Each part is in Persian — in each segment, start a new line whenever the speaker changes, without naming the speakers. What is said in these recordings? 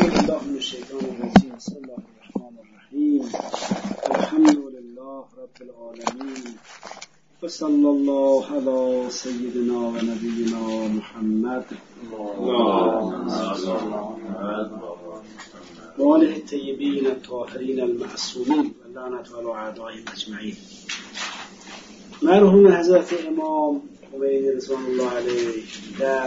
بالله من الشیطان الرجیم. بسم الله الرحمن الرحیم. الحمد لله رب العالمین و صلی الله علی سیدنا و نبینا محمد و آله الطیبین الطاهرین المعصومین و لعنت علی اعدائهم اجمعین. مرحوم حضرت امام خمینی رضوان الله علیه در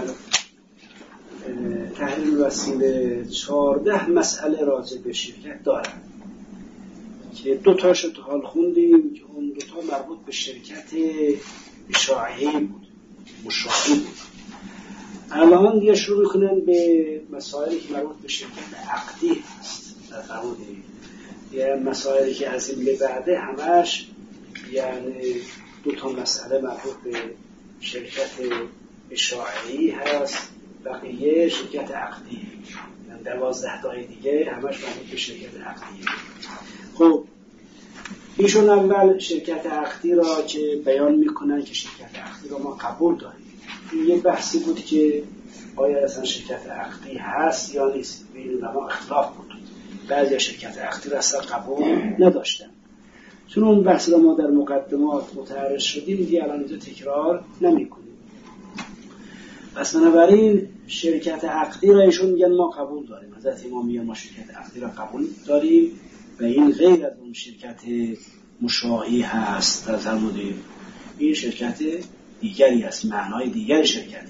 تحلیل وسیله 14 مسئله راجع به شرکت دارند که دو تاشو تا حال خوندیم که اون دو تا مربوط به شرکت اشاعه‌ای بود، مشاهی بود. الان دیگه شروع میکنن به مسائلی که مربوط به شرکت عقدی هست. فرمودید یه مسائلی که از این به بعده همش یعنی دو تا مسئله مربوط به شرکت اشاعه‌ای هست، بقیه شرکت عقدی، یعنی 12 تای دیگه همش مربوط به شرکت عقدی. خب ایشون اول شرکت عقدی را که بیان میکنن که شرکت عقدی را ما قبول داریم. این یه بحثی بود که آیا اصلا شرکت عقدی هست یا نیست، بین علما اختلاف بود. بعضی شرکت عقدی را اصلا قبول نداشتن. چون اون بحث را ما در مقدمات متعرض شدیم دیگه الان اینجا تکرار نمی‌کنیم. پس بنابراین شرکت عقدی را ایشون میگن ما قبول داریم. حضرت امام میگن ما شرکت عقدی را قبول داریم و این غیر از اون شرکت مشاعی هست. در فرمودید این شرکت دیگری است، معنای دیگری شرکته.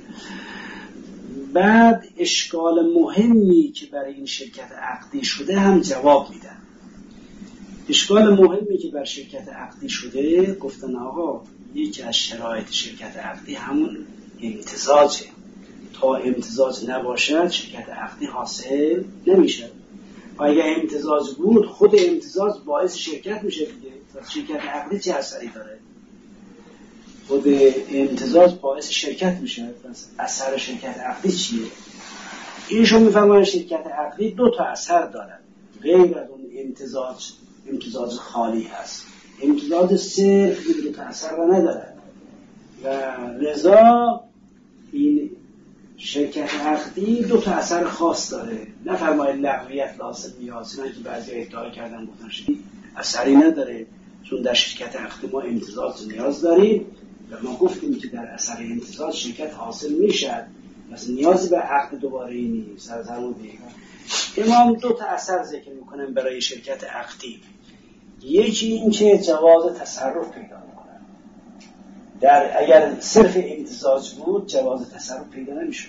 بعد اشکال مهمی که برای این شرکت عقدی شده هم جواب میدن. اشکال مهمی که بر شرکت عقدی شده گفتن آقا یکی از شرایط شرکت عقدی همون امتزاجه. تا امتزاج نباشد شرکت عقدی حاصل نمیشه. اگر امتزاج بود خود امتزاج باعث شرکت میشه دیگه. شرکت عقدی چه اثری داره؟ خود امتزاج باعث شرکت میشه. پس اثر شرکت عقدی چیه؟ اینشون میفرمایند شرکت عقدی دو تا اثر دارد غیر از اون امتزاج خالی هست. امتزاج صرف دو تا اثر را ندارد و لذا این شرکت عقدی دو تا اثر خاص داره. نفرمایید لغویت لازم میاد، چون که بعضی ادعا کردن گفتن اثری نداره، چون در شرکت عقدی ما امتزاج نیاز داریم و ما گفتیم که در اثر امتزاج شرکت حاصل میشد، مثلا نیازی به عقد دوباره ای نیست. امام دو تا اثر ذکر میکنن برای شرکت عقدی. یکی این که جواز تصرف پیدا میکنن. اگر صرف امتزاج بود جواز تصرف پیدا نمیشد.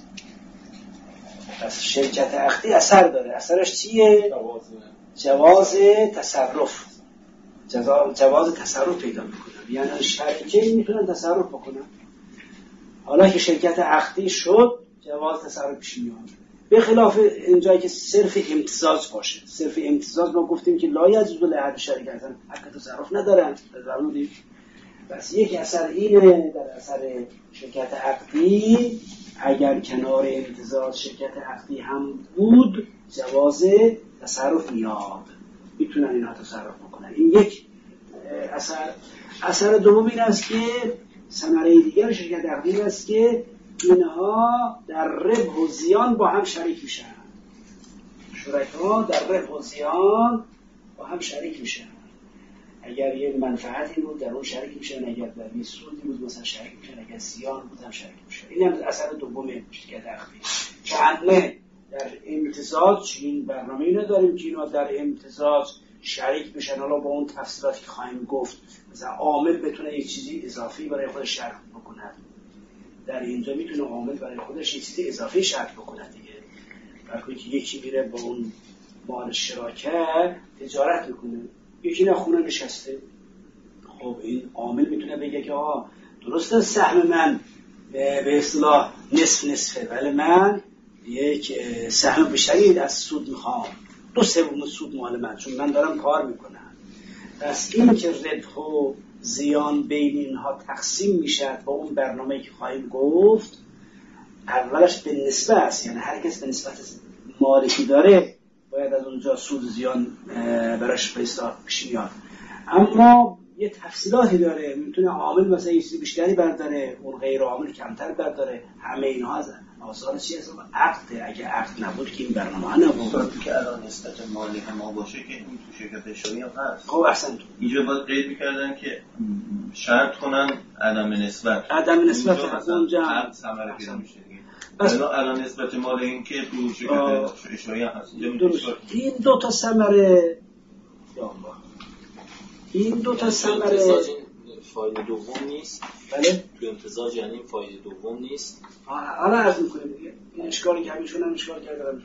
پس شرکت عقدی اثر داره. اثرش چیه؟ جواز تصرف. جواز تصرف پیدا میکنن، یعنی شریکین میتونن تصرف بکنن. حالا که شرکت عقدی شد جواز تصرف پیش میاد. به خلاف اینجایی که صرف امتزاج باشه. صرف امتزاج ما گفتیم که لا یجوز لأحد شریکین حق تصرف ندارن. فرمودید بس یک اثر اینه در اثر شرکت عقدی. اگر کنار امتزاج شرکت عقدی هم بود جواز تصرف میاد، میتونن اینها تصرف بکنن. این یک اثر. اثر دوم این است که ثمره دیگر شرکت عقدی است که اینها در ربح و زیان با هم شریک میشن. شرکا در ربح و زیان با هم شریک میشن. اگر یه منفعتی بود در اون شریک میشن، اگر در یه سودی بود مثلا شریک میشن، اگر زیان بود هم شریک میشن. این هم اثر دوم شرکت عقدی. که همه در امتزاج این برنامه‌ای نداریم که اینا در امتزاج شریک بشن. حالا با اون تفصیلاتی که خواهیم گفت مثلا عامل بتونه یک چیزی اضافی برای خودش شرط بکنه، در اینجا میتونه عامل برای خودش یک چیزی اضافی شرط بکنه دیگه. برای که یکی میره با اون مال شراکت تجارت میکنه، یکی نه خونه نشسته. خب این عامل میتونه بگه که درسته سهم من به اصطلاح نصفه، ولی من یک سهم بیشتری از سود میخوام، 2/3 سود مال من، چون من دارم کار میکنم. پس این که ربح و زیان بین اینها تقسیم میشه با اون برنامه‌ای که خواهیم گفت، اولش به نسبت است. یعنی هر کس به نسبت مالی که داره باید از اونجا سود و زیان براش پیش میاد. اما یه تفصیلاتی داره. میتونه عامل مثلا یه چیزی بیشتری برداره، اون غیر عامل کمتر برداره. همه اینها آثار چی هست؟ عقده. اگه عقد نبود که این برنامه نبود.
صورتی که الان نسبت مالی ما باشه که این تو شرکت اشاری هم هست.
خب احسن
اینجا باید قید می‌کردن که شرط کنن عدم نسبت.
عدم نسبت اونجا
عقد ثمره پیدا میشه دیگه. مثلا الان نسبت مال این که تو شرکت اشاری هم هست.
این دو تا ثمره یا الله. این دو تا ثمره
فایده دوم نیست.
بله
تو امتزاج یعنی این فایده دوم نیست.
حالا عرض می‌کنیم دیگه. این اشکالی که همیشون هم اشکال کردن.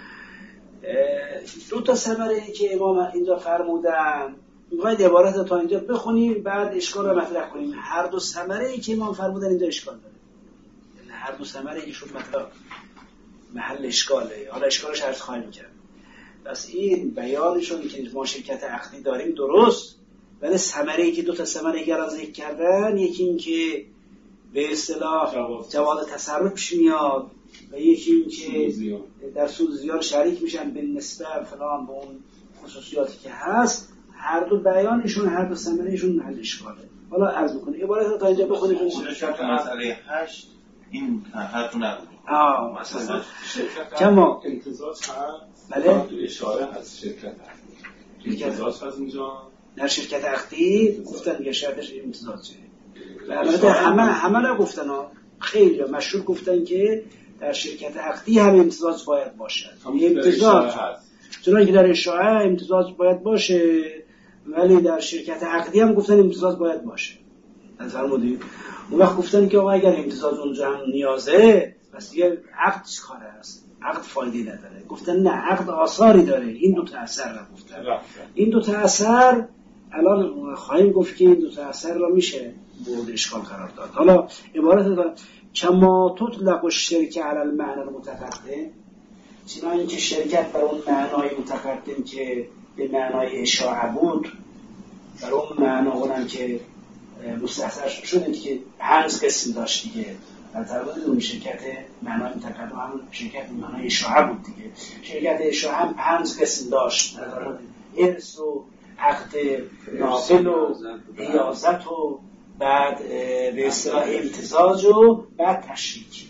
دو تا ثمره ای که امام اینجا فرمودن می‌خواید عبارت تا اینجا بخونیم بعد اشکال رو مطرح کنیم. هر دو ثمره ای که امام فرمودن اینجا اشکال داره. یعنی هر دو ثمره ایشون مطلب محل اشکاله. حالا اشکالش عرض خواهیم کرد. پس این بیانشون که ما شرکت عقدی داریم درست، ولی ثمره‌ای که دو تا ثمره دیگر را ذکر کردن، یکی این که به اصطلاح جواز تصرف پیش میاد و یکی این که در سود زیان شریک میشن به نسبت فلان به اون خصوصیاتی که هست. هر دو بیانشون، هر دو ثمرهشون محل اشکاله. حالا عرض می‌کنم عبارت تا اینجا بخونیم.
شرکت مسئله 8 این حرف نبود.
مثلا کما
امتزاج هم
بله
تو اشاره هست شرکت امتزاج هست اینجا
در شرکت عقدی گفتن دیگه شرطش امتزاجه. البته همه نگفتن ها، خیلی مشهور گفتن که در شرکت عقدی هم امتزاج باید باشد. امتزاج چون که در اشاعه امتزاج باید باشه، ولی در شرکت عقدی هم گفتن امتزاج باید باشه. فرمودید اون وقت گفتن که آقا اگر امتزاج اونجا هم نیازه پس دیگه عقد چه کاره است؟ عقد فایده نداره. گفتن نه، عقد آثاری داره. این دو تا اثر را گفتن. این دو تا اثر الان خواهیم گفت که این دو تا اثر را میشه مورد اشکال قرار داد. حالا عبارت دارم کما تطلق الشرکه علی المعنى المتقدم، چنانچه که شرکت بر اون معنای متقدم که به معنای اشاعه بود، بر اون معنا اونم که مستحضر شده که 5 قسم داشت دیگه. در تربیت اون شرکت معنای متقدم همون شرکت معنای اشاعه بود دیگه. شرکت اشاعه هم 5 قسم داشت، ارث و عقد نافل و حیازت و بعد به اصطلاح امتزاج و بعد تشریک.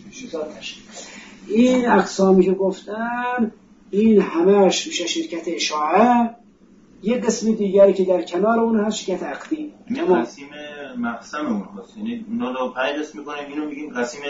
این اقسامی که گفتن این همهش میشه شرکت اشاعه. یک قسم دیگری که در کنار اون هست شرکت عقدی.
این قسیم مقسم اون هست، یعنی اونا رو 5 قسم می‌کنیم، اینو میگیم قسیم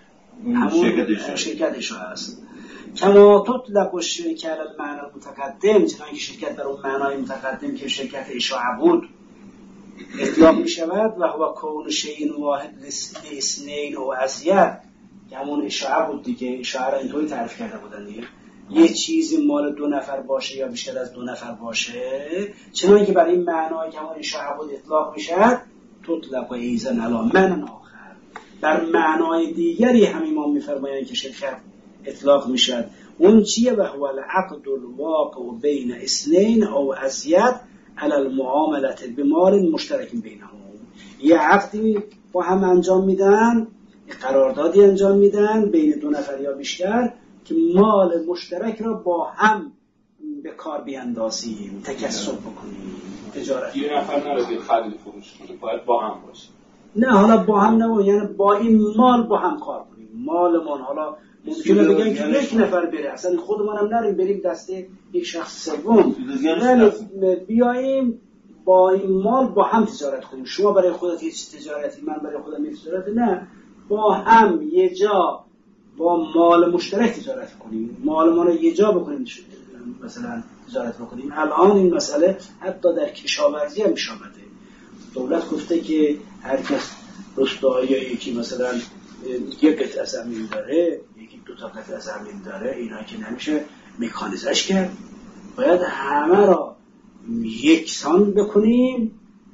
شرکت اشاعه است. کما تطلق الشرکه علی المعنى المتقدم، چنانکه شرکت بر اون معنای متقدم که شرکت اشاعه بود اطلاق می شود و هو کون شیء واحد لاثنین و ازید، که همون اشاعه بود دیگه. اشاعه را اینطوری تعریف کرده بودن دیگه، یه چیزی مال 2 نفر باشه یا بیشتر از 2 نفر باشه، چنانکه برای این معنای که همون اشاعه بود اطلاق می شود. تطلق ایضا علی معنی آخر، بر معنای دیگری همین ما می‌فرمایند که شرکت اطلاق میشد. اون چیه؟ و هو العقد الواقع بین اثنین او ازید علی المعامله بمال مشترک بینهم. یه عقدی با هم انجام میدن، یه قراردادی انجام میدن بین 2 نفر یا بیشتر که مال مشترک را با هم به کار بیاندازیم، تکسب بکنیم، تجارت.
یه نفر نره خرید فروش کنه، باید با هم باشه.
نه حالا با هم نه، یعنی با این مال با هم کار کنیم. مالمون حالا ممکنه بگن که 1 نفر بره، اصلا خودمون هم نریم بریم دست یک شخص سوم، ولی بیاییم با این مال با هم تجارت کنیم. شما برای خودت هیچ تجارتی، من برای خودم هیچ تجارتی، نه، با هم یه جا با مال مشترک تجارت کنیم، مال ما رو یه جا بکنیم مثلا تجارت بکنیم. الان این مسئله حتی در کشاورزی هم میشه آمده. دولت گفته که هر کس روستایی یکی مثلا 1 قطعه زمین داره، یکی 2 تا قطعه زمین داره، اینا که نمیشه مکانیزش کرد، باید همه را یکسان بکنیم،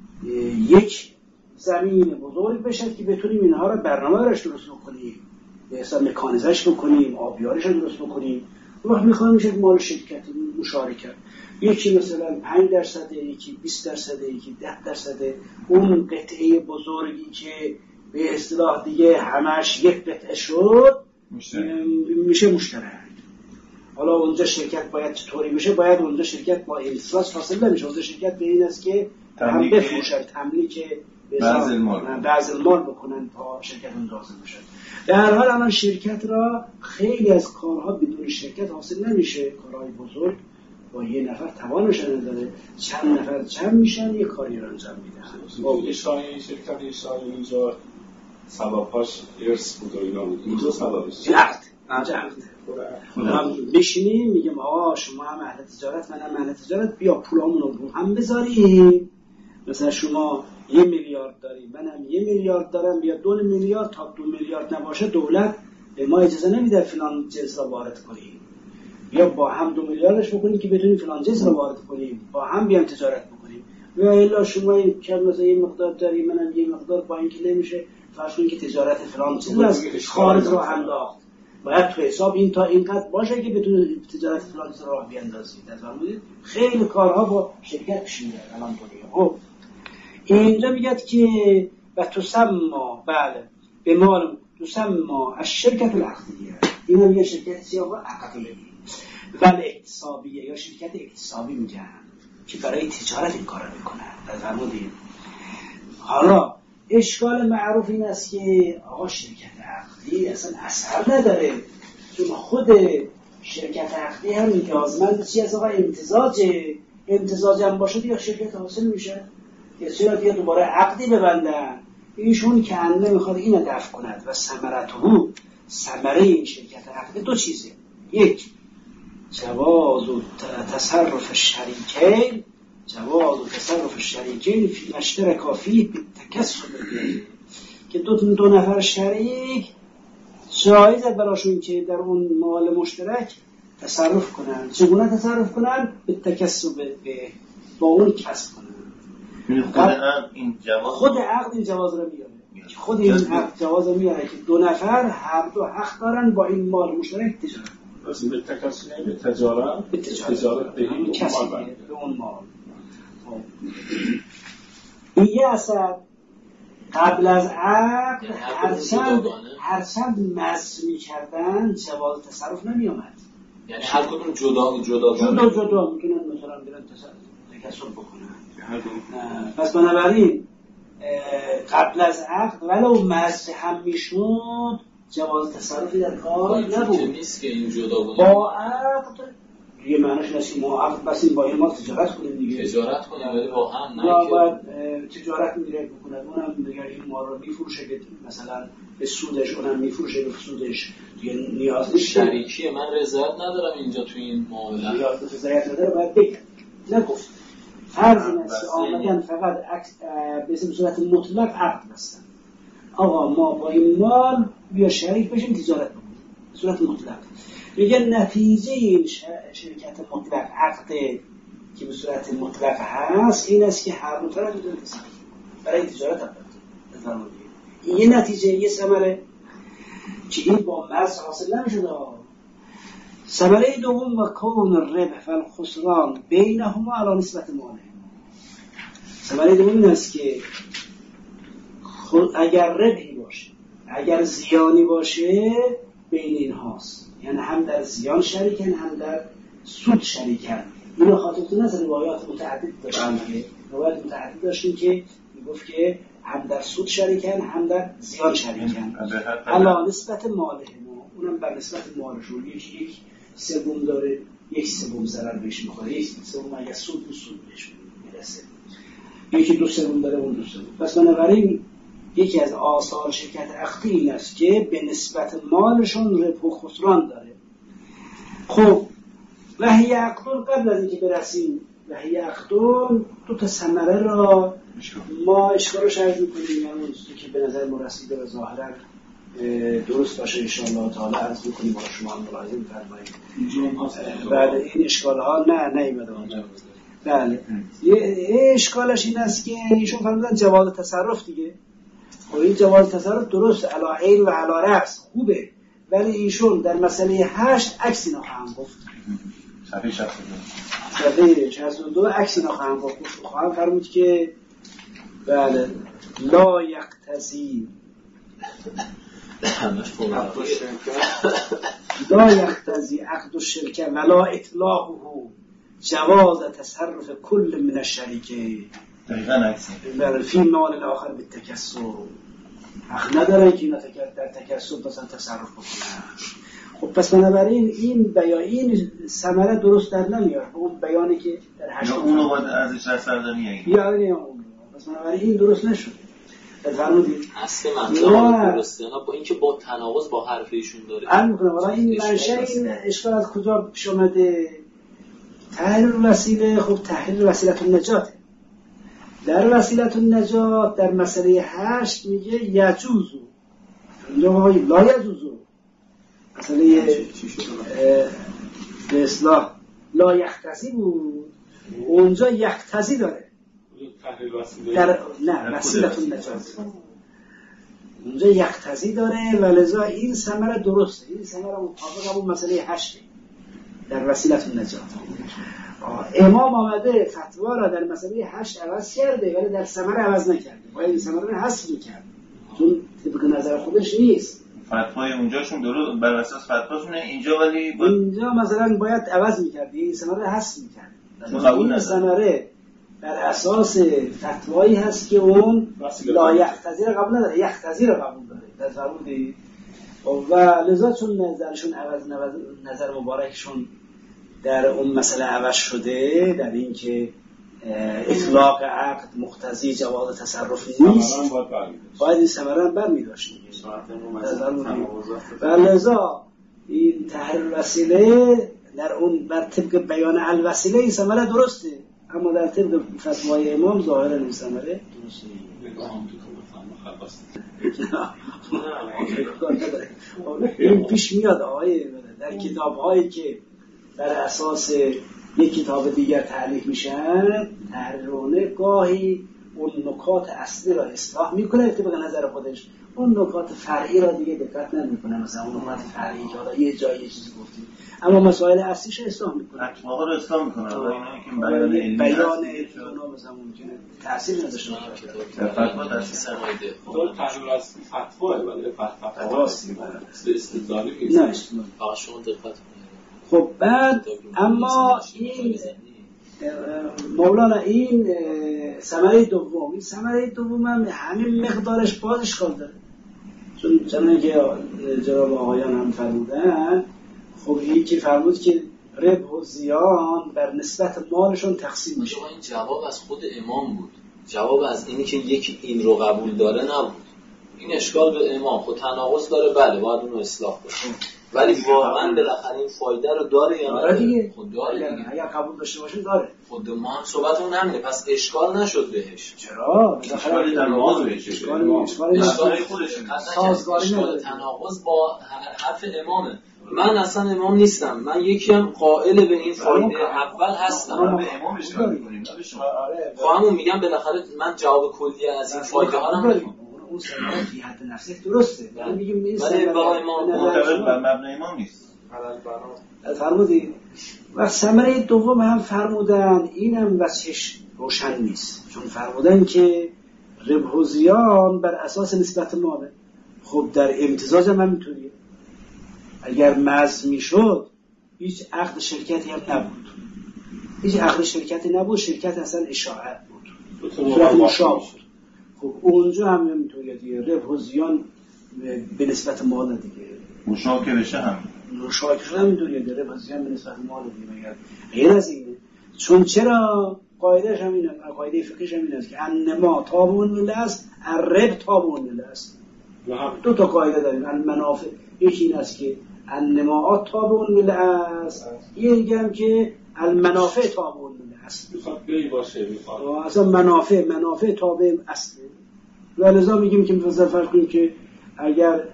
یک زمین بزرگ بشه که بتونیم اینها را برنامه راش درست بکنیم، به حساب مکانیزش بکنیم، آبیاریش رو درست بکنیم. وقت میخوایم میشه مال شرکت مشارکت، یکی مثلا 5%، یکی 20%، یکی 10%. اون قطعه بزرگی که به اصطلاح دیگه همش 1 قطعه شد میشه مشترک. حالا اونجا شرکت باید چطوری بشه؟ باید اونجا شرکت با امتیاز فاصله نمیشه. اونجا شرکت به این است که هم بفروشن، تملیک بعض المال بکنن تا شرکت اون لازم بشه. در حال الان شرکت را خیلی از کارها بدون شرکت حاصل نمیشه. کارهای بزرگ با یه نفر توانش نداره، چند نفر جمع میشن یه کاری رو انجام میدن.
با ایشای شرکت ایشای اینجا سبباش ارث بود و اینا بود. اینجا سببش
عقد هم بشینیم میگم آقا شما هم اهل تجارت منم اهل تجارت، بیا پولامون رو هم بذاریم. مثلا شما 1 میلیارد داری منم 1 میلیارد دارم، بیا 2 میلیارد. تا 2 میلیارد نباشه دولت به ما اجازه نمیده فلان جنس را وارد کنیم. بیا با هم 2 میلیاردش بکنیم که بتونیم فلان جنس را وارد کنیم، با هم بیام تجارت بکنیم. یا الا شما کم مثلا یه مقدار داری منم یه مقدار، با اینکه نمیشه فرض کنید که تجارت فلان چیز از خارج رو انداخت، باید تو حساب این تا اینقدر باشه که بتونه تجارت فلان چیز راه بیاندازید. خیلی کارها با شرکت پیش میاد الان دنیا. خب اینجا میگه که و تسمى بله به مال تسمى الشرکت العقدیه. اینا میگه شرکت سیاه عقدیه و اقتصابیه یا شرکت اقتصابی میگن که برای تجارت این کارو میکنن. فرمودید. حالا اشکال معروف این است که آقا شرکت عقدی اصلا اثر نداره، چون خود شرکت عقدی هم نیازمند چی از آقا امتزاج هم باشه دیگه شرکت حاصل میشه. چرا دیگه دوباره عقدی ببندن؟ ایشون که انده میخواد اینو دفع کند و ثمره این شرکت عقدی 2 چیزه. یک، جواز و تصرف الشریکین، جواز و تصرف الشریکین فی اشترکا فیه بالتکسب، که دو نفر شریک جایزه براشون که در اون مال مشترک تصرف کنن. چگونه تصرف کنن؟ بالتکسب، با اون کسب کنن. خود عقد این جواز رو میاره. خود این عقد جواز رو میاره که 2 نفر هر دو حق دارن با این مال مشترک تجارت.
بس به تکسب به تجارت به این
کسی به اون مال. این یه اثر قبل از عقد هرچند مزد می‌کردن جواز تصرف نمی‌آمد.
یعنی هر کدوم جدا
میتونن مثلا برن تکسب بکنن. پس بنابراین قبل از عقد ولو مزد هم میشد جواز تصرفی در کار نبود.
نیست که این جداگانه
با عقد یه معنیش هست که ما عقد بسیم با این ما تجارت کنیم دیگه.
تجارت کنیم ولی با هم نه
که باید تجارت میره بکنه. اونم دیگه این ما رو میفروشه که مثلا به سودش، اونم میفروشه به سودش، دیگه نیاز نیست.
شریکی من رضایت ندارم اینجا تو این معامله.
رضایت نداره باید بگم. نگفت. فرض نشه آمدن فقط به صورت مطلق عقد بستن. آقا ما با این مال بیا شریک بشیم تجارت بکنیم. به صورت مطلق. میگه نتیجه این شرکت مطلق عقد که به صورت مطلق هست این است که هر دو طرف میتونه تصرف برای تجارت هم این یه نتیجه، یه ثمره که این با مزد حاصل نمیشه. ثمره دوم و کون الربح والخسران بینهما علی نسبت ماله. ثمره دوم این است که اگر ربحی باشه اگر زیانی باشه بین اینهاست، یعنی هم در زیان شریکن هم در سود شریکن. اینو خاطرتون هست روایات متعدد داشتیم که روایات متعدد داشتیم که میگفت که هم در سود شریکن هم در زیان شریکن. علا نسبت ماله ما، اونم بر نسبت مالشون. یک سوم داره، یک سوم ضرر بهش میخوره، یک سوم اگر سود بهش میرسه، یکی 2 سوم داره اون 2 سوم. پس بنابراین یکی از آثار شرکت عقدی این است که به نسبت مالشون ربح و خسران داره. خب وحی عقدون قبل از اینکه برسیم وحی عقدون 2 تا ثمره را ما اشکالش عرض میکنیم، یعنی اون چیزی که به نظر ما رسیده و ظاهرا درست باشه انشاءالله تعالی عرض میکنیم. با شما هم ملاحظه می‌فرمایید. بله این اشکال ها نه ایمده اونجا. بله یه اشکالش این است که ایشون فرمودن جواز تصرف دیگه. خب این جواز تصرف درست علی عین و علی رأس خوبه، ولی ایشون در مسئله 8 عکس اینا خواهم گفت.
صفحه
62 عکس اینا خواهم گفت. خواهم فرمود که بله لا یقتضی لا یقتضی عقد الشرکه ولا اطلاقه جواز تصرف کل من الشریکین.
دقیقاً عکسی.
فی مال الاخر بالتکسب. حق نداره که اینا در تکسب مثلا تصرف بکنن. خب پس بنابراین این ثمره درست در نمیاد. اون بیانی که در 8
اونو باید ارزش رساندنیه.
یا پس بنابراین این درست نشد. فرمودید
اصل منطقه درسته نه با اینکه با تناقض با حرف ایشون داره.
الان میگم والا این منشأ این اشکال از کجا پیش اومده؟ تحلیل وسیله. خب تحلیل وسیله النجات. در وسیله النجات در مسئله 8 میگه یجوزو. اینجا لا یجوزو. مسئله به اصطلاح لا یقتضی بود. اونجا یقتضی داره.
تحلیل وسیله
در نه وسیله النجات. اونجا یقتضی داره و لذا این ثمره درسته. این ثمره مطابق همون مسئله 8 در وسیله النجات. امام آمده فتوا را در مسئله 8 عوض کرده ولی در ثمره عوض نکرده. باید این ثمره رو حذف می‌کرد چون طبق نظر خودش نیست.
فتوای اونجاشون درست بر اساس فتواشونه اینجا ولی
اینجا مثلا باید عوض می‌کرد. این ثمره حذف می‌کرد. این ثمره بر اساس فتوایی هست که اون لا یقتضی را قبول نداره، یقتضی را قبول داره. در فرمودید و لذا چون نظرشون نظر مبارکشون در اون مسئله عوض شده در این که اطلاق عقد مقتضی جواز تصرف نیست باید این ثمره هم برمی‌داشت و لذا این تحلیل وسیله در اون بر طبق بیان الوسیله این ثمره درسته اما در طبق فتوای امام ظاهرا این ثمره درسته. این پیش میاد آقای در کتاب‌هایی که بر اساس یک کتاب دیگر تعلیف میشن تحریرونه گاهی اون نکات اصلی را اصلاح میکنه طبق نظر خودش، اون نکات فرعی را دیگه دقت نمیکنه. مثلا اون نکات فرعی که حالا یه جایی یه چیزی گفتیم اما مسائل اصلیش رو اصلاح میکنه،
اتفاقا رو اصلاح میکنه. اینا که بیان علمی
مثلا ممکنه تاثیر نداشته باشه
در فتوا تاثیر سمایده
تو تحلیل از فتوا ولی فتوا استدلالی نیست.
نه
فقط شما دقت کنید.
خب بعد اما این مولانا این ثمره دوم، این ثمره دوم هم همین مقدارش باز اشکال داره چون که جناب آقایان هم فرمودن. خب این که فرمود که ربح و زیان بر نسبت مالشون تقسیم میشه.
این جواب از خود امام بود، جواب از اینی که یکی این رو قبول داره نبود. این اشکال به امام خود تناقض داره، بله باید اون رو اصلاح کنه ولی واقعا بالاخره این فایده رو داره یا
نه دیگه؟
خود داره دیگه.
اگر قبول داشته باشه داره.
خود ما هم صحبتمون همینه، پس اشکال نشد بهش.
چرا؟
اشکالی در مال بهش
اشکال خودش سازگاری نداره. تناقض با حرف امامه. من اصلا امام نیستم، من یکی هم قائل به این فایده اول هستم.
به امام اشکال می‌کنیم نه به شما.
خواهمون میگم بالاخره من جواب کلی از این فایده ها رو میدم.
اون سنت فی حد نفسه درسته ولی میگیم این
ولی با امام
معتبر بر مبنای امام نیست.
فرمودید و ثمره دوم هم فرمودن اینم وجهش روشن نیست چون فرمودن که ربح و زیان بر اساس نسبت ماله. خب در امتزاج هم همینطوریه. اگر مزد میشد هیچ عقد شرکتی هم نبود، هیچ عقد شرکتی نبود، شرکت اصلا اشاعت بود، صورت مشابه بود. خب اونجا هم همینطوریه دیگه، ربح و زیان به نسبت مال دیگه
مشاکه بشه هم
مشاکه شده همینطوریه دیگه، ربح و زیان به نسبت مال دیگه. مگر غیر از اینه؟ چون چرا قاعدهش همینه، قاعده فقهیش همینه است که انما تابع للاصل الربح تابع للاصل. دو تا قاعده داریم المنافع، یکی این است که انماءات تابع للاصل، یکی هم که المنافع تابع للاصل.
میخواد بی باشه، میخواد
اصلا منافع تابع اصله. ولذا میگیم که مثلا فرض کنیم که اگر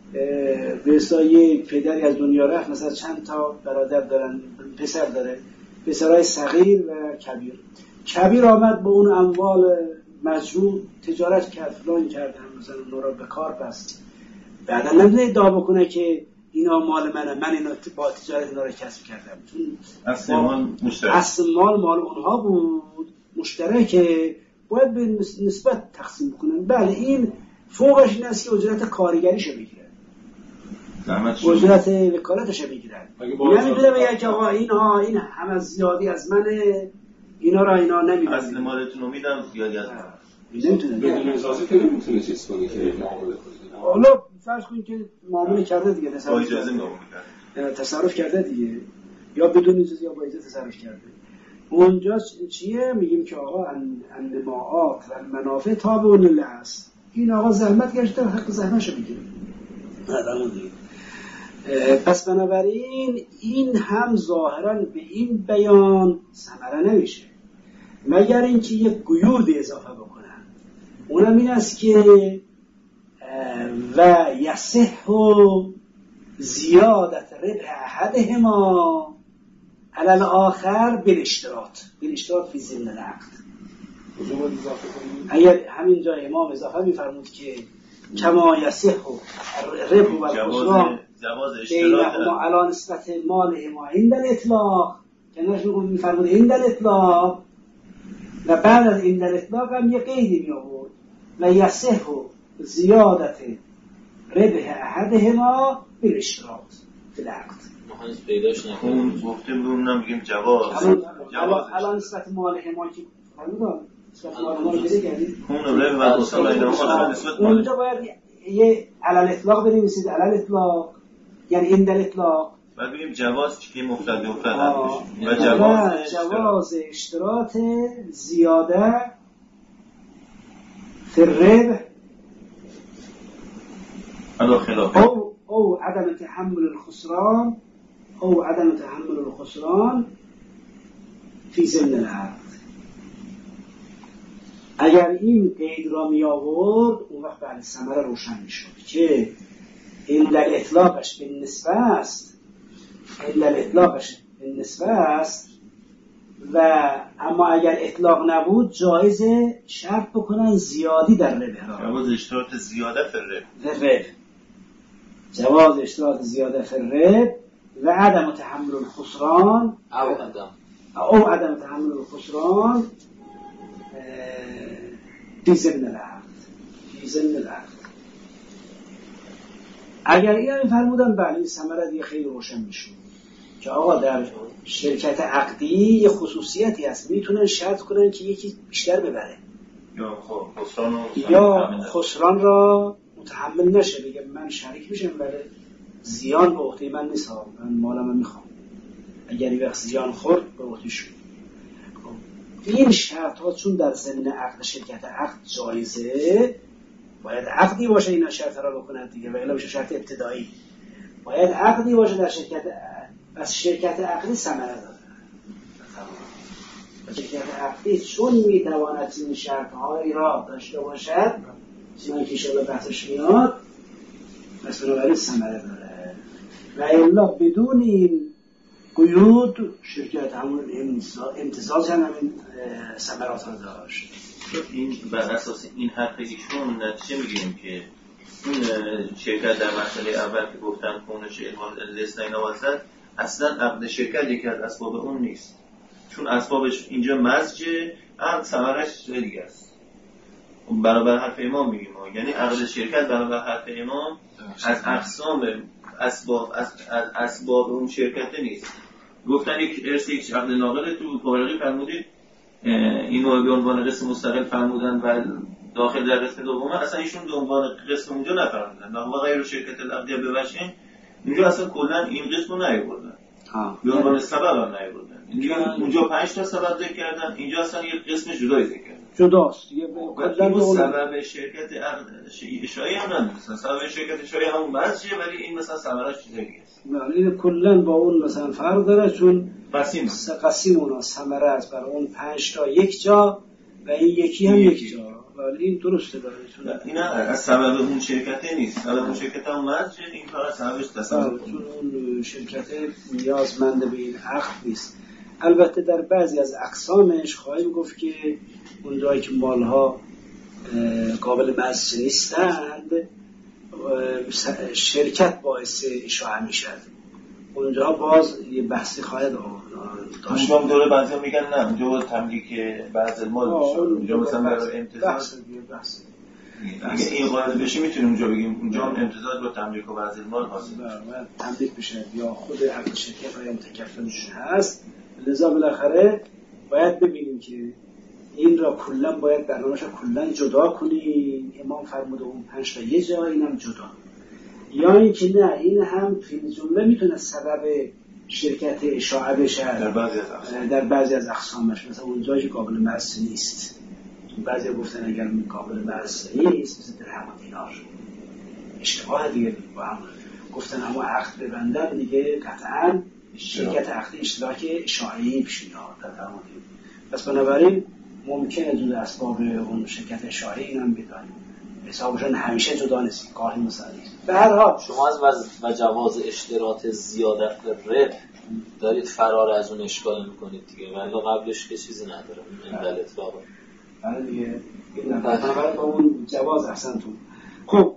به اصطلاح یک پدری از دنیا رفت، مثلا چند تا برادر دارن، پسر داره، پسرای صغیر و کبیر آمد با اون اموال مجموع تجارت کرد، فلان کرد، مثلا اون رو به کار بست. بعدا نمیتونه ادعا بکنه که اینا مال منه، من اینا با تجارت اینا رو کسب کردم، چون اصل مال اونها بود، مشترکه، باید به نسبت تقسیم بکنن. بله این فوقش این است که اجرت کارگریشو بگیره، اجرت وکالتش میگیرن. نمیتونه بگه که آقا این هم از زیادی از منه، اینا را اینا نمیدن،
اصل مالتون رو میدم زیادی از من.
نمیتونه
بدون اجازه که نمیتونه چیز کنه که معامله کنه.
حالا فرض کنید که معامله کرده دیگه،
با اجازه معامله کرده،
تصرف کرده دیگه، یا بدون اجازه یا با اجازه تصرف کرده. اونجا چیه؟ میگیم که آقا انماعات و منافع تابع لله است. این آقا زحمت کشیده، حق زحمتشو میگیره. پس بنابراین این هم ظاهرا به این بیان ثمره نمیشه مگر اینکه یک قیود اضافه بکنن. اونم این است که و یصح زیادت ربح احدهما علی الاخر بالاشتراط فی ضمن العقد. اگر همینجا امام اضافه می‌فرمود که کما یصح ربح و الخسران بینهما علی نسبت مالهما عند الاطلاق، کنارش می‌فرمود عند الاطلاق، و بعد از عند الاطلاق هم یه قیدی می‌آورد و یصح زیادت ربح احدهما بالاشتراط فی العقد.
ما هنوز پیداش نکنیم.
اون گفته بودم میگیم جواز
الان نسبت مالهما که فرمودم نسبت مالهما رو بده کردید
اون ربح و الخسران بینهما نسبت مال.
اونجا باید یه علی الاطلاق بنویسید، علی الاطلاق یعنی عند الاطلاق،
بعد بگیم جواز که مفرد
و جواز اشتراط زیاده فی الربح او عدم تحمل الخسران فی ضمن العقد. اگر این قید را می آورد اون وقت بعد ثمره روشن می شد که عند الاطلاقش به نسبه است، و اما اگر اطلاق نبود جایزه شرط بکنن زیادی در ربح را.
جواز اشتراط زیاده فی الربح،
جواز اشتراط زیاده فی الربح و عدم تحمل الخسران او عدم تحمل الخسران فی ضمن العقد. اگر این هم فرمودن بله این ثمره دیگه خیلی روشن میشه که آقا در شرکت عقدی یه خصوصیتی هست، میتونن شرط کنن که یکی بیشتر ببره یا خسران را متحمل نشه، بگه من شریک میشم ولی زیان به عهده من نیست، من مالم میخوام، اگر این وقت زیان خورد به عهده شد. این شرط ها چون در ضمن عقد شرکت عقد جایزه، باید عقدی باشه اینا شرط را بکنن دیگه، و الا بشه شرط ابتدایی. باید عقدی باشه در شرکت، از شرکت عقدی ثمره داره. شرکت عقدی چون میتواند این شرط‌هایی را داشته باشد، چون که شده بحثش میاد، مثلا برای ثمره داره. و الا بدون این قیود شرکت همون امتزاج هم همین ثمرات را داشت.
این بر اساس این حرف ایشون نتیجه میگیریم که این شرکت در مسئله اول که گفتن کونش الاثنین وزد، اصلا عقد شرکت یکی از اسباب اون نیست، چون اسبابش اینجا مزجه، عقد ثمرش دیگه است. برابر حرف امام میگیم، یعنی عقد شرکت برابر حرف امام از اقسام اسباب اون شرکت نیست. گفتن یک ارث یک عقد ناقل تو فارغی فرمودید، اینو به عنوان قسم مستقل فرمودن و داخل در قسم دومه اصلا ایشون به عنوان قسم اونجا نفرمودن، و غیر شرکت عقدیه ببشین اینجا اصلا کلا این قسم رو نیاوردن، به عنوان سبب هم نیاوردن. اونجا 5 تا سبب ذکر کردن، اینجا اصلا یک قسم جدایی ذکر کردن،
جداست دیگه.
سبب شرکت عقد اشایی هم نمیدونن، سبب شرکت اشایی همون مزجه، ولی این مثلا ثمرش چیز دیگه است.
این کلا با اون مثلا فرق داره، چون
قسیم
اونها ثمره است برای اون 5 تا یک جا و این یکی هم یک جا، ولی این درسته داره، چون
این از سبب اون شرکت نیست، سبب اون شرکت هم مزجه، این کار سببش تصادف،
چون اون شرکت نیازمند به این عقد نیست. البته در بعضی از اقسامش خواهیم گفت که اون جایی که مالها قابل مزج نیستند شرکت باعث اشاعه میشد، اونجا باز یه بحثی خواهد داشت.
اونجا دوره بعضی میگن نه اونجا باید تملیک بعض المال بشه، اونجا مثلا برای امتزاج این قاعده بشه میتونیم اونجا بگیم اونجا هم امتزاج با تملیک و وضع المال حاصل
باید تملیک بشه یا خود عقد شرکت های متکفلش هست. لذا بالاخره باید ببینیم که این را کلا باید برنامه‌اش کلا جدا کنیم. امام فرموده اون 5 تا یه جا، اینم جدا. یا اینکه نه، این هم فی الجمله میتونه سبب شرکت اشاعه بشه در بعضی از اقسامش، مثلا اون جایی که قابل مصرف نیست. بعضی گفتن اگر قابل مصرف نیست مثل درهم و دینار اشتباه دیگه با هم گفتن، اما عقد ببندن دیگه قطعا شرکت عقد اشتراک اشاعه‌ای پیش میاد. پس بنابراین ممکنه جز اسباب اون شرکت اشاعه‌ای اینم بدانیم، حسابشون همیشه جدا نیست، گاهی مثلا نیست. به هر حال
شما از و جواز اشتراط زیادت ربح دارید فرار از اون اشکال میکنید دیگه، ولی قبلش که چیزی نداره این در اطلاق.
بله دیگه بنابراین با اون جواز احسن تو. خب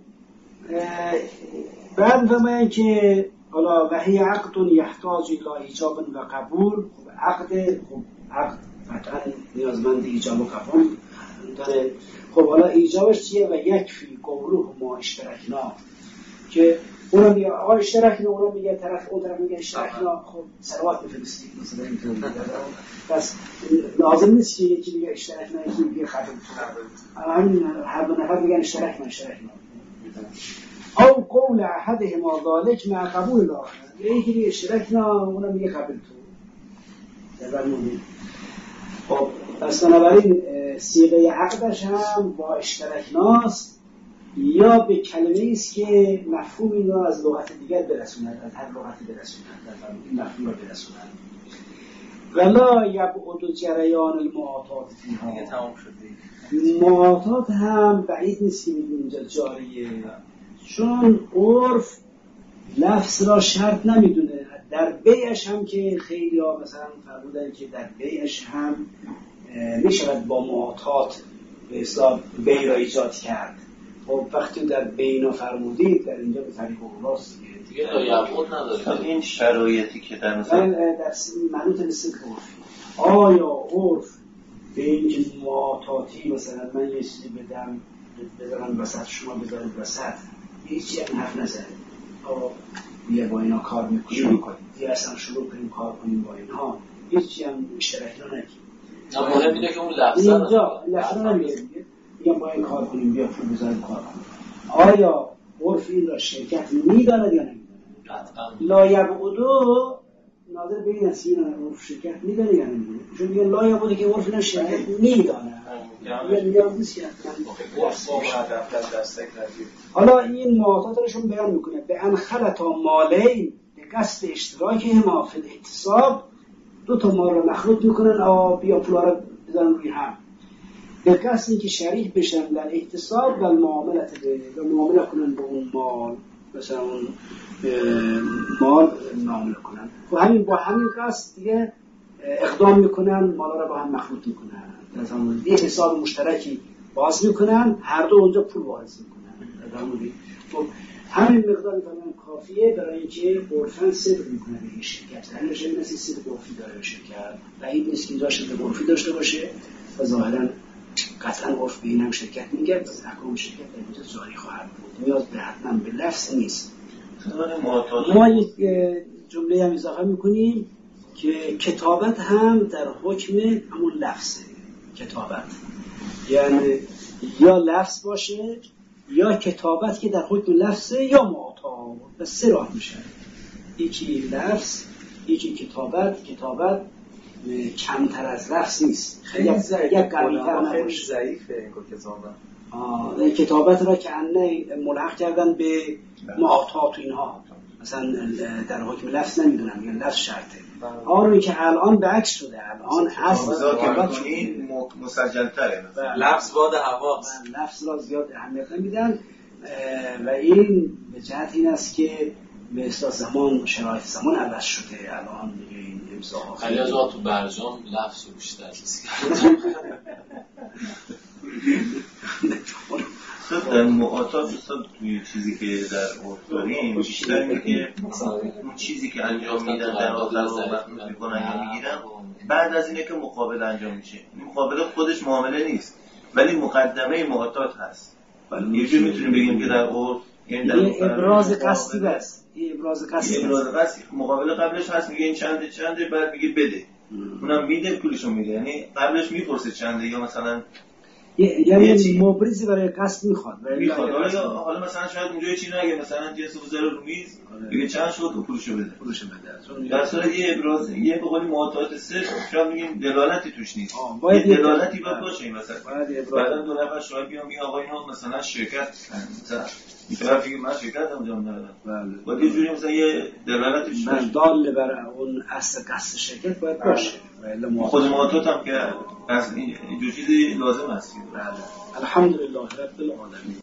بعد فرمایند که حالا وحی عقد یحتاج الی ایجاب و قبول. خب عقد قطعا نیازمند ایجاب و قبول داره. خب حالا ایجابش چیه؟ و یکفی قوله ما اشترکنا، که اونم میگه آقا اشترکنا، اونم میگه طرف اون طرف میگه اشترکنا. خب سلوات بفرستید مثلا اینطور. پس لازم نیست که یکی میگه اشترکنا یکی میگه قبول. همین هر دو نفر میگن اشترکنا. او قول احدهما ذلك مع قبول الاخر، یکی میگه اشترکنا اونم میگه قبول تو. خب پس بنابراین صیغه عقدش هم با اشترکناست، یا به کلمه است که مفهوم این را از لغت دیگر برسوند، از هر لغتی برسوند، این مفهوم را برسوند. ولا یبعد جریان المعاطات فیها.
دیگه تمام شد.
معاطات هم بعید نیست که اینجا جاریه، چون عرف لفظ را شرط نمیدونه. در بیعش هم که خیلی ها مثلا فرمودن که در بیعش هم میشود با معاطات به اصطلاح بی را ایجاد کرد. خب وقتی در بینا فرمودید در اینجا به طریق اوراست
دیگه یعقود نداره.
این شرایطی که در مثلا
در منوط نسل عرفی، آیا عرف به اینکه معاطاتی مثلا من یه چیزی بدم بذارم وسط شما بذارید وسط، هیچی هم حرف نزنه یه با اینا کار میکنیم دیگه اصلا شروع کنیم کار کنیم با اینها، هیچی هم اشتراکی رو نگیم.
مهم اینه که اون لفظه
اینجا لفظه نمیگیم یا با این کار کنیم بیا پول بذاریم کار کنیم. آیا عرف این را شرکت میداند یا نمیداند؟ لا یبعدو ناظر به این است این عرف شرکت میداند یا نمیداند، چون میگن لا یبعدو که عرف این شرکت میداند. حالا این معاطاتشون بیان میکنه به ان خلطا مالین به قصد اشتراکهما فی الاحتساب، دو تا مال رو مخلوط میکنن بیا پولا رو بزنن روی هم به قصد اینکه شریک بشن در احتساب و معامله کنن با اون مال، مثلا اون مال معامله کنن و همین با همین قصد دیگه اقدام میکنن، مالا رو با هم مخلوط میکنن، مثلا یه حساب مشترکی باز میکنن، هر دو اونجا پول واریز میکنن. خب همین مقدار مثلا کافیه برای اینکه عرفاً صدق میکنه به این شرکت. همیشه مثل صدق عرفی داره شرکت، بعید نیست که اینجا صدق عرفی داشته باشه و ظاهراً قطعاً عرف به این هم شرکت میگه، از احکام شرکت در اینجا جاری خواهد بود، نیاز به حتما به لفظ نیست. ما یک جمله هم اضافه میکنیم که کتابت هم در حکم همون لفظه. کتابت یعنی یا لفظ باشه یا کتابت که در حکم لفظه یا معاطا، به سه راه میشه، یکی لفظ یکی کتابت. کتابت کمتر از لفظ نیست، خیلی قوی‌تر نباشه،
ضعیفه این کتابت.
کتابت را که انه ملحق کردن به معاطات و اینها، مثلا در حکم لفظ نمیدونم، یعنی لفظ شرطه. آره که الان به عکس شده، الان اصل
کتابت کنی مسجل تره،
لفظ باد هوا،
لفظ را زیاد اهمیت نمیدن و این به جهت این است که به اصطلاح زمان شرایط زمان عوض شده. الان دیگه این امضاها
خیلی از تو برجام لفظ رو بیشتر چیزی
در معاطات توی چیزی که در عرف داریم بیشتر میگه اون چیزی که انجام میدن در آخر رو میکنن یا میگیرن بعد از اینه که مقابله انجام میشه. مقابله خودش معامله نیست ولی مقدمه معاطات هست. یه جور میتونیم بگیم که در عرف
یه ابراز قصدی بس، یه ابراز قصدی،
مقابل قبلش هست میگه این چنده بعد میگه بده، اونم میده پولشو میده، یعنی قبلش میپرسه چنده یا مثلا
یعنی مبرزی برای قصد میخواد
حالا مثلا شاید اونجا چی نگه، مثلا جنس بذاره رو میز بگه چند شد و پولشو بده در صورت یه ابراز، یه به قول معاطات صرف شاید میگیم دلالتی توش نیست، یه دلالتی باید باشه این مثلا بعدا دو نفر شاید بیان میگه آقا اینا مثلا شرکت مثلا این طرف میگه من شرکت انجام ندادم، باید یه جوری مثلا یه دلالتی توش باشه
دال بر اون اصل قصد شرکت باید باشه.
خود معاطات هم که از این جور چیزی لازم هست.
الحمدلله رب العالمین.